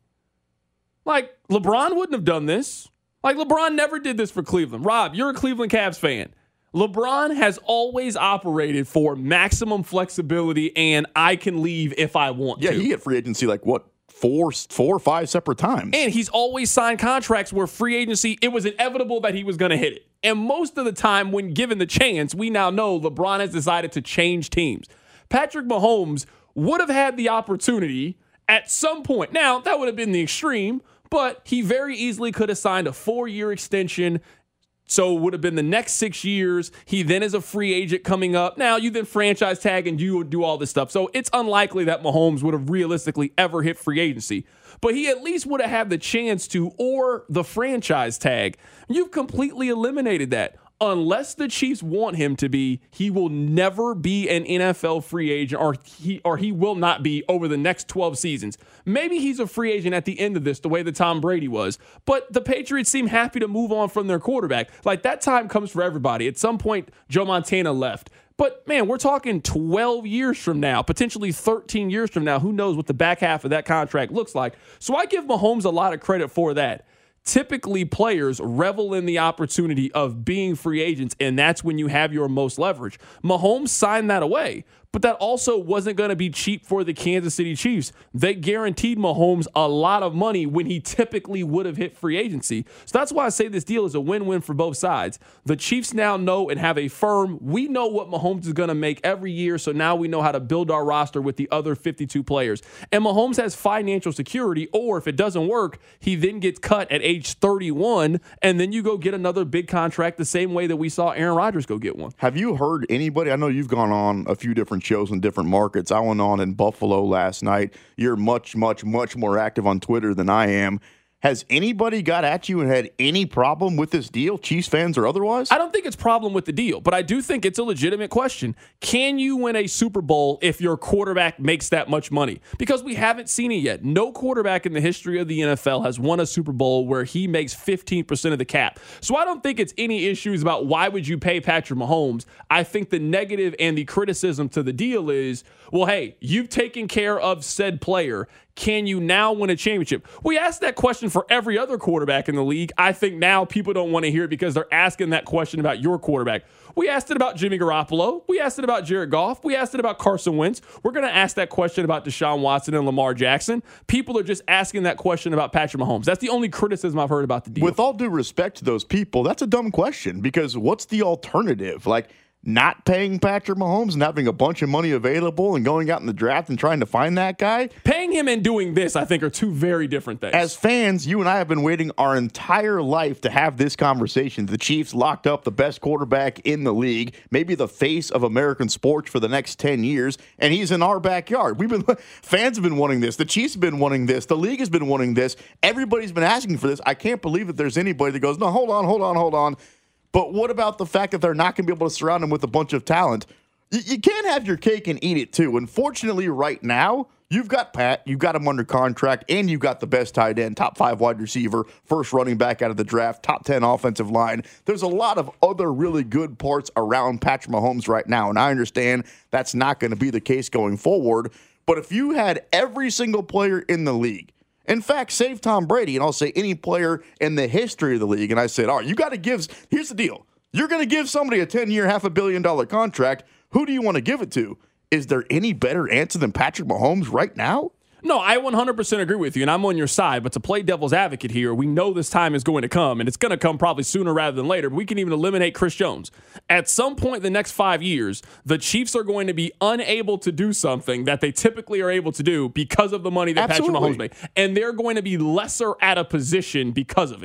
Like, LeBron wouldn't have done this. Like, LeBron never did this for Cleveland. Rob, you're a Cleveland Cavs fan. LeBron has always operated for maximum flexibility and I can leave if I want to. Yeah, he hit free agency like, what, four or five separate times. And he's always signed contracts where free agency, it was inevitable that he was going to hit it. And most of the time, when given the chance, we now know LeBron has decided to change teams. Patrick Mahomes would have had the opportunity at some point. Now, that would have been the extreme, but he very easily could have signed a 4-year extension. So it would have been the next 6 years. He then is a free agent coming up. Now you then franchise tag and you do all this stuff. So it's unlikely that Mahomes would have realistically ever hit free agency. But he at least would have had the chance to, or the franchise tag. You've completely eliminated that. Unless the Chiefs want him to be, he will never be an NFL free agent, or he will not be over the next 12 seasons. Maybe he's a free agent at the end of this, the way that Tom Brady was. But the Patriots seem happy to move on from their quarterback. Like, that time comes for everybody. At some point, Joe Montana left. But, man, we're talking 12 years from now, potentially 13 years from now. Who knows what the back half of that contract looks like. So I give Mahomes a lot of credit for that. Typically, players revel in the opportunity of being free agents, and that's when you have your most leverage. Mahomes signed that away, but that also wasn't going to be cheap for the Kansas City Chiefs. They guaranteed Mahomes a lot of money when he typically would have hit free agency. So that's why I say this deal is a win-win for both sides. The Chiefs now know and have a firm, we know what Mahomes is going to make every year, so now we know how to build our roster with the other 52 players. And Mahomes has financial security, or if it doesn't work, he then gets cut at age 31, and then you go get another big contract the same way that we saw Aaron Rodgers go get one. Have you heard anybody? I know you've gone on a few different shows in different markets. I went on in Buffalo last night. You're much, much, much more active on Twitter than I am. Has anybody got at you and had any problem with this deal, Chiefs fans or otherwise? I don't think it's a problem with the deal, but I do think it's a legitimate question. Can you win a Super Bowl if your quarterback makes that much money? Because we haven't seen it yet. No quarterback in the history of the NFL has won a Super Bowl where he makes 15% of the cap. So I don't think it's any issues about why would you pay Patrick Mahomes. I think the negative and the criticism to the deal is, well, hey, you've taken care of said player. Can you now win a championship? We asked that question for every other quarterback in the league. I think now people don't want to hear it because they're asking that question about your quarterback. We asked it about Jimmy Garoppolo. We asked it about Jared Goff. We asked it about Carson Wentz. We're going to ask that question about Deshaun Watson and Lamar Jackson. People are just asking that question about Patrick Mahomes. That's the only criticism I've heard about the deal. With all due respect to those people, that's a dumb question because what's the alternative? Like, not paying Patrick Mahomes and having a bunch of money available and going out in the draft and trying to find that guy? Paying him and doing this, I think, are two very different things. As fans, you and I have been waiting our entire life to have this conversation. The Chiefs locked up the best quarterback in the league, maybe the face of American sports for the next 10 years, and he's in our backyard. Fans have been wanting this. The Chiefs have been wanting this. The league has been wanting this. Everybody's been asking for this. I can't believe that there's anybody that goes, no, hold on. But what about the fact that they're not going to be able to surround him with a bunch of talent? You can't have your cake and eat it, too. Unfortunately, right now, you've got Pat, you've got him under contract, and you've got the best tight end, top 5 wide receiver, first running back out of the draft, top 10 offensive line. There's a lot of other really good parts around Patrick Mahomes right now, and I understand that's not going to be the case going forward. But if you had every single player in the league, in fact, save Tom Brady, and I'll say any player in the history of the league. And I said, all right, you got to give – here's the deal. You're going to give somebody a 10-year, $500 million contract. Who do you want to give it to? Is there any better answer than Patrick Mahomes right now? No, I 100% agree with you, and I'm on your side. But to play devil's advocate here, we know this time is going to come, and it's going to come probably sooner rather than later. But we can even eliminate Chris Jones. At some point in the next 5 years, the Chiefs are going to be unable to do something that they typically are able to do because of the money that Patrick Mahomes made. And they're going to be lesser at a position because of it.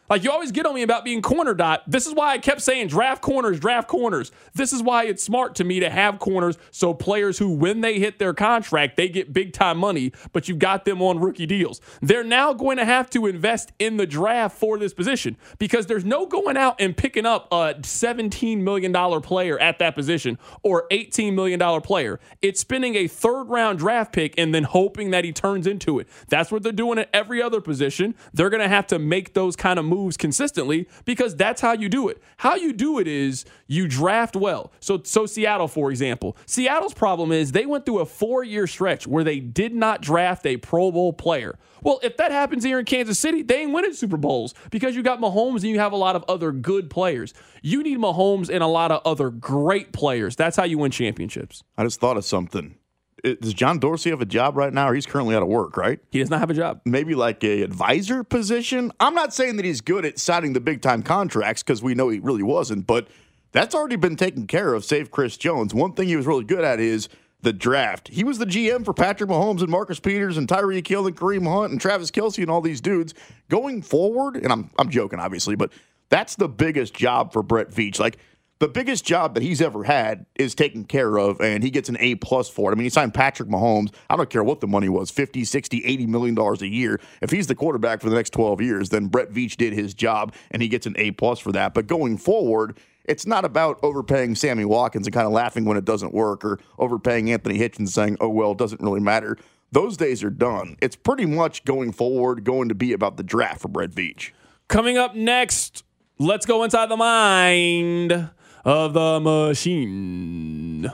Like, you always get on me about being corner dot. This is why I kept saying draft corners, draft corners. This is why it's smart to me to have corners, so players who, when they hit their contract, they get big-time money, but you got them on rookie deals. They're now going to have to invest in the draft for this position because there's no going out and picking up a $17 million player at that position or $18 million player. It's spending a third-round draft pick and then hoping that he turns into it. That's what they're doing at every other position. They're going to have to make those kind of moves consistently because that's how you do it. How you do it is you draft well. So Seattle, for example. Seattle's problem is they went through a 4-year stretch where they did not draft a Pro Bowl player. Well, if that happens here in Kansas City, they ain't winning Super Bowls because you got Mahomes and you have a lot of other good players. You need Mahomes and a lot of other great players. That's how you win championships. I just thought of something. Does John Dorsey have a job right now, or he's currently out of work, right? He does not have a job. Maybe like a advisor position? I'm not saying that he's good at signing the big-time contracts because we know he really wasn't, but that's already been taken care of, save Chris Jones. One thing he was really good at is the draft. He was the GM for Patrick Mahomes and Marcus Peters and Tyreek Hill and Kareem Hunt and Travis Kelce and all these dudes. Going forward, and I'm joking, obviously, but that's the biggest job for Brett Veach. Like, the biggest job that he's ever had is taken care of, and he gets an A+ for it. I mean, he signed Patrick Mahomes. I don't care what the money was, $50, $60, $80 million a year. If he's the quarterback for the next 12 years, then Brett Veach did his job, and he gets an A+ for that. But going forward, it's not about overpaying Sammy Watkins and kind of laughing when it doesn't work or overpaying Anthony Hitchens and saying, oh, well, it doesn't really matter. Those days are done. It's pretty much going forward going to be about the draft for Brett Veach. Coming up next, let's go inside the mind of the machine.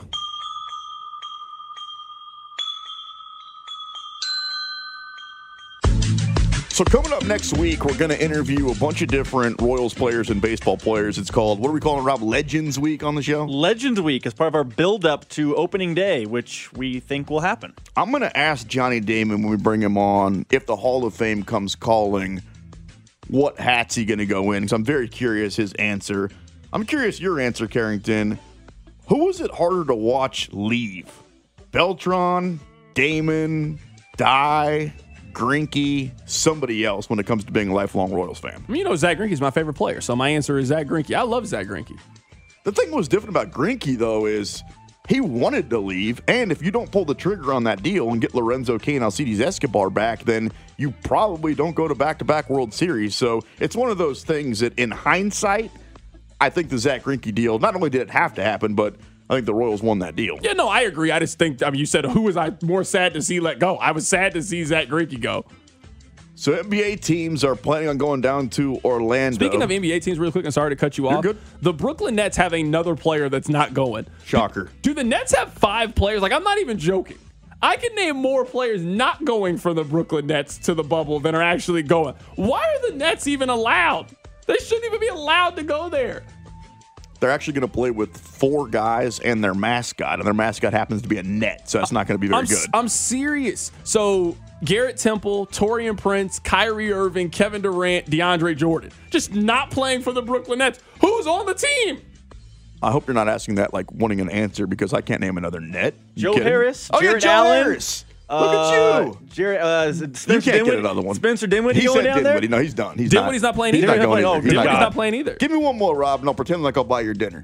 So coming up next week, we're going to interview a bunch of different Royals players and baseball players. It's called, what are we calling it, Rob? Legends Week on the show? Legends Week is part of our build-up to opening day, which we think will happen. I'm going to ask Johnny Damon when we bring him on, if the Hall of Fame comes calling, what hat's he going to go in? Because I'm very curious his answer. I'm curious your answer, Carrington. Who was it harder to watch leave? Beltran, Damon, Dye, Greinke, somebody else when it comes to being a lifelong Royals fan? I mean, you know, Zach Greinke's my favorite player, so my answer is Zach Greinke. I love Zach Greinke. The thing that was different about Greinke, though, is he wanted to leave, and if you don't pull the trigger on that deal and get Lorenzo Cain and Alcides Escobar back, then you probably don't go to back-to-back World Series. So it's one of those things that, in hindsight, I think the Zach Greinke deal, not only did it have to happen, but I think the Royals won that deal. Yeah, no, I agree. I just think, I mean, you said, who was I more sad to see let go? I was sad to see Zach Greinke go. So NBA teams are planning on going down to Orlando. Speaking of NBA teams, real quick, and sorry to cut you off. You're good. The Brooklyn Nets have another player that's not going. Shocker. Do the Nets have 5 players? Like, I'm not even joking. I can name more players not going for the Brooklyn Nets to the bubble than are actually going. Why are the Nets even allowed? They shouldn't even be allowed to go there. They're actually going to play with 4 guys and their mascot, and their mascot happens to be a net, so that's not going to be very good. I'm serious. So Garrett Temple, Taurean Prince, Kyrie Irving, Kevin Durant, DeAndre Jordan, just not playing for the Brooklyn Nets. Who's on the team? I hope you're not asking that like wanting an answer because I can't name another net. Joe Harris, oh, Jared Joe Allen. Harris. Look at you. Spencer You can't get another one. Spencer Dinwiddie He going said down there? Dinwiddie. No, he's done. Dinwiddie's not playing either. He's not going either. Dinwiddie's not playing either. Give me one more, Rob, and I'll pretend like I'll buy your dinner.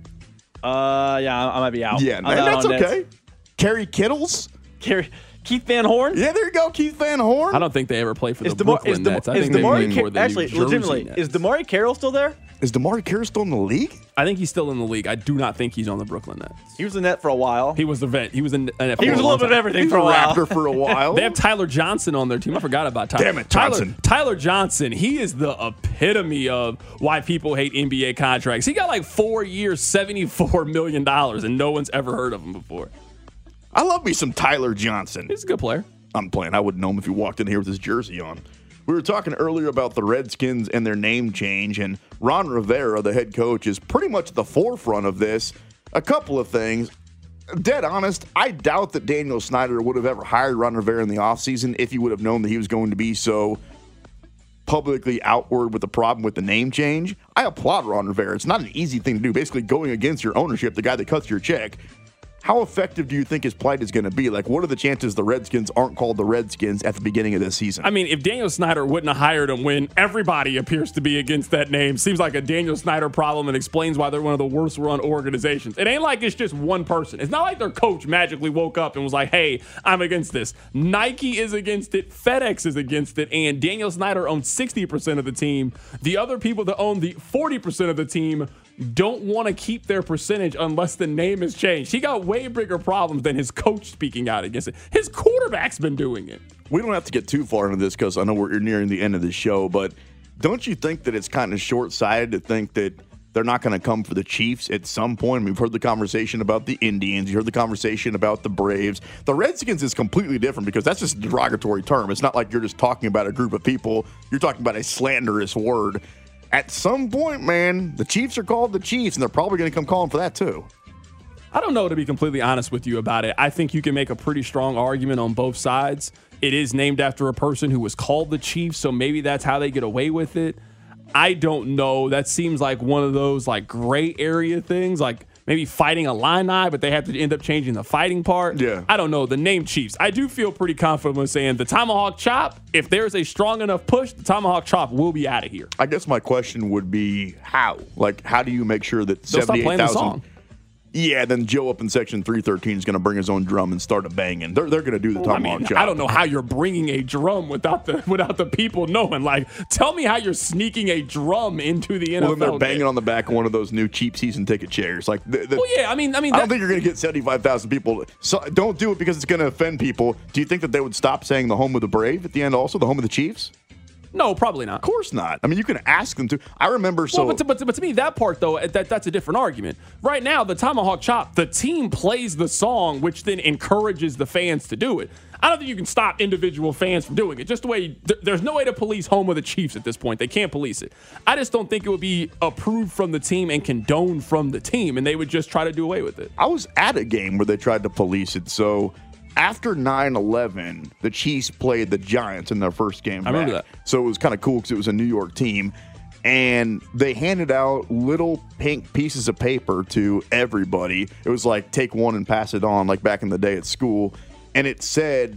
Yeah, I might be out. Yeah, I'm man, out that's on okay. Nets. Kerry Kittles? Keith Van Horn? Yeah, there you go, Keith Van Horn. I don't think they ever play for the Brooklyn Nets. I think they play for the actually, New Jersey legitimately, Nets. is DeMarre Carroll still there? Is DeMarre Carroll still in the league? I think he's still in the league. I do not think he's on the Brooklyn Nets. He was the net for a while. He was the vet. He was in. He was a little bit of everything for a while. Raptor for a while. They have Tyler Johnson on their team. I forgot about Tyler. Damn it, Johnson. Tyler Johnson. He is the epitome of why people hate NBA contracts. He got like 4 years, $74 million, and no one's ever heard of him before. I love me some Tyler Johnson. He's a good player. I'm playing. I wouldn't know him if he walked in here with his jersey on. We were talking earlier about the Redskins and their name change, and Ron Rivera, the head coach, is pretty much at the forefront of this. A couple of things. Dead honest, I doubt that Daniel Snyder would have ever hired Ron Rivera in the offseason if he would have known that he was going to be so publicly outward with the problem with the name change. I applaud Ron Rivera. It's not an easy thing to do, basically going against your ownership, the guy that cuts your check. how effective do you think his plight is going to be? Like, what are the chances the Redskins aren't called the Redskins at the beginning of this season? I mean, if Daniel Snyder wouldn't have hired him when everybody appears to be against that name, seems like a Daniel Snyder problem and explains why they're one of the worst run organizations. It ain't like it's just one person. It's not like their coach magically woke up and was like, hey, I'm against this. Nike is against it. FedEx is against it. And Daniel Snyder owns 60% of the team. The other people that own the 40% of the team don't want to keep their percentage unless the name is changed. He got way bigger problems than his coach speaking out against it. His quarterback's been doing it. We don't have to get too far into this because I know we're nearing the end of the show, but don't you think that it's kind of short-sighted to think that they're not going to come for the Chiefs at some point? We've heard the conversation about the Indians. You heard the conversation about the Braves. The Redskins is completely different because that's just a derogatory term. It's not like you're just talking about a group of people. You're talking about a slanderous word. At some point, man, the Chiefs are called the Chiefs, and they're probably going to come calling for that too. I don't know, to be completely honest with you about it. I think you can make a pretty strong argument on both sides. It is named after a person who was called the Chiefs, so maybe that's how they get away with it. I don't know. That seems like one of those like gray area things, like maybe fighting Illini, but they have to end up changing the fighting part. Yeah. I don't know. The name Chiefs. I do feel pretty confident when saying the Tomahawk Chop, if there's a strong enough push, the Tomahawk Chop will be out of here. I guess my question would be how? Like, how do you make sure that They'll stop playing the song. Yeah, then Joe up in Section 313 is going to bring his own drum and start a banging. They're going to do the Tomahawk Chop. I don't know how you're bringing a drum without the people knowing. Like, tell me how you're sneaking a drum into the NFL. Well, then they're banging on the back of one of those new cheap season ticket chairs. Like, well, yeah, I mean, I don't think you're going to get 75,000 people. So don't do it because it's going to offend people. Do you think that they would stop saying the home of the Brave at the end, also the home of the Chiefs? No, probably not. Of course not. I mean, you can ask them to. I remember so. Well, but to me, that part, though, that's a different argument. Right now, the Tomahawk Chop, the team plays the song, which then encourages the fans to do it. I don't think you can stop individual fans from doing it. Just the way there's no way to police home of the Chiefs at this point. They can't police it. I just don't think it would be approved from the team and condoned from the team, and they would just try to do away with it. I was at a game where they tried to police it, so. After 9/11, the Chiefs played the Giants in their first game back. I remember that. So it was kind of cool because it was a New York team. And they handed out little pink pieces of paper to everybody. It was like, take one and pass it on, like back in the day at school. And it said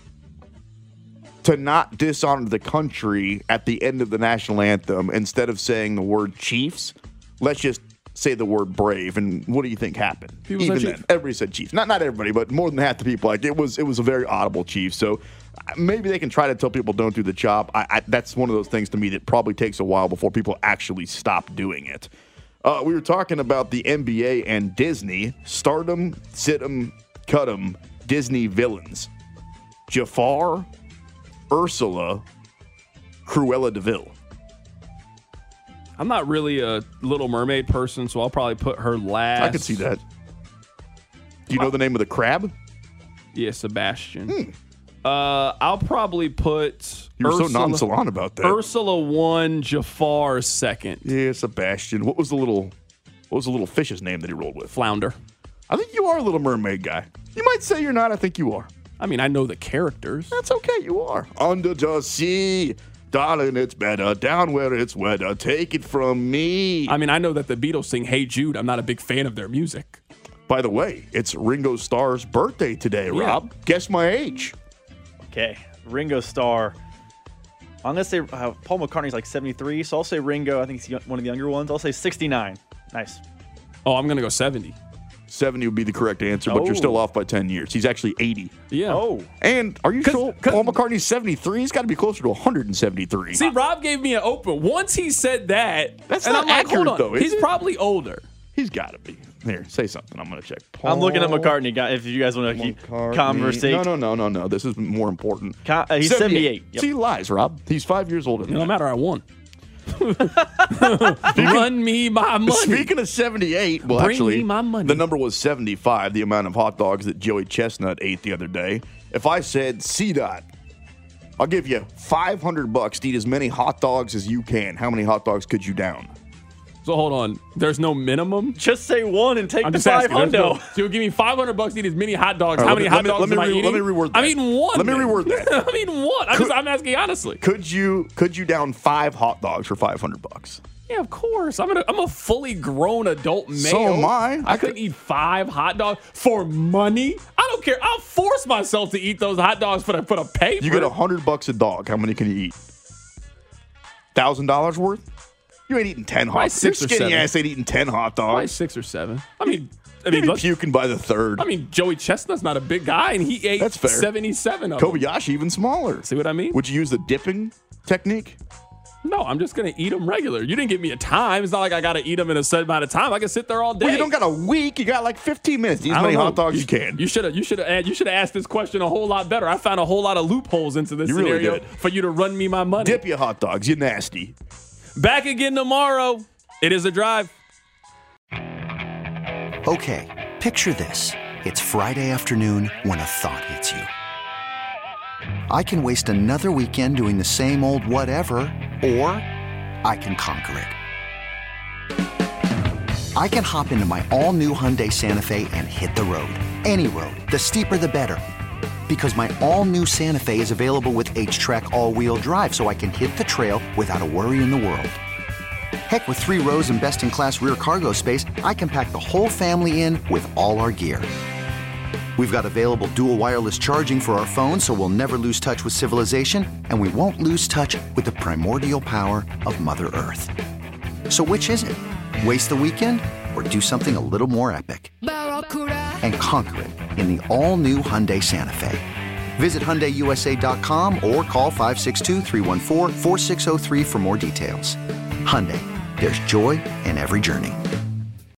to not dishonor the country at the end of the national anthem, instead of saying the word Chiefs, let's just say the word Brave. And what do you think happened? Even then, everybody said Chiefs. Not everybody, but more than half the people. Like it was a very audible Chiefs. So maybe they can try to tell people don't do the chop. That's one of those things to me that probably takes a while before people actually stop doing it. We were talking about the NBA and Disney. Start 'em, sit 'em, cut 'em, Disney villains. Jafar, Ursula, Cruella de Vil. I'm not really a Little Mermaid person, so I'll probably put her last. I could see that. Do you know the name of the crab? Yeah, Sebastian. I'll probably put You were Ursula, so nonchalant about that. Ursula 1, Jafar 2nd. Yeah, Sebastian. What was the little fish's name that he rolled with? Flounder. I think you are a Little Mermaid guy. You might say you're not. I think you are. I mean, I know the characters. That's okay. You are. Under the sea. Darling, it's better down where it's wetter. Take it from me. I mean, I know that the Beatles sing Hey Jude. I'm not a big fan of their music. By the way, it's Ringo Starr's birthday today, Rob. Guess my age. Okay, Ringo Starr. I'm going to say Paul McCartney's like 73, so I'll say Ringo. I think he's one of the younger ones. I'll say 69. Nice. Oh, I'm going to go 70. 70 would be the correct answer, but you're still off by 10 years. He's actually 80. Yeah. Oh. And are you sure Paul McCartney's 73? He's got to be closer to 173. See, Rob gave me an open. Once he said that, that's and not I'm like, accurate, hold on. though, is He's it? probably older. He's got to be. Here, say something. I'm going to check. Paul I'm looking at McCartney, guys, if you guys want to keep conversation. No. This is more important. He's 78. Yep. See, he lies, Rob. He's 5 years older than No that. matter, I won. Run me my money. Speaking of 78, well, Bring actually, me my money. the number was 75, the amount of hot dogs that Joey Chestnut ate the other day. If I said, C-Dot, I'll give you $500 to eat as many hot dogs as you can, how many hot dogs could you down? So hold on. There's no minimum? Just say one and take I'm the just asking. $500. So you'll give me $500 to eat as many hot dogs. All right, How many hot dogs am I eating? Let me reword that. I'm eating one. Let me then. reword that. I'm eating one. I'm asking honestly. Could you down 5 hot dogs for $500? Yeah, of course. I'm a fully grown adult male. So am I. I couldn't eat 5 hot dogs for money. I don't care. I'll force myself to eat those hot dogs for the pay. You get $100 a dog. How many can you eat? $1,000 worth? You ain't eating 10 hot dogs. 6 or 7. Skinny ass ain't eating 10 hot dogs. Probably 6 or 7. I mean, puking by the third. I mean, Joey Chestnut's not a big guy, and he ate 77 of them. Kobayashi even smaller. See what I mean? Would you use the dipping technique? No, I'm just going to eat them regular. You didn't give me a time. It's not like I got to eat them in a set amount of time. I can sit there all day. Well, you don't got a week. You got like 15 minutes. Eat as many hot dogs as you can. You should have asked this question a whole lot better. I found a whole lot of loopholes into this really scenario did. for you to run me my money. Dip your hot dogs. You nasty. Back again tomorrow. It is a drive. Okay, picture this. It's Friday afternoon when a thought hits you. I can waste another weekend doing the same old whatever, or I can conquer it. I can hop into my all-new Hyundai Santa Fe and hit the road. Any road. The steeper, the better. Because my all-new Santa Fe is available with H-Track all-wheel drive, so I can hit the trail without a worry in the world. Heck, with 3 rows and best-in-class rear cargo space, I can pack the whole family in with all our gear. We've got available dual wireless charging for our phones, so we'll never lose touch with civilization, and we won't lose touch with the primordial power of Mother Earth. So which is it? Waste the weekend or do something a little more epic? And conquer it in the all-new Hyundai Santa Fe. Visit HyundaiUSA.com or call 562-314-4603 for more details. Hyundai, there's joy in every journey.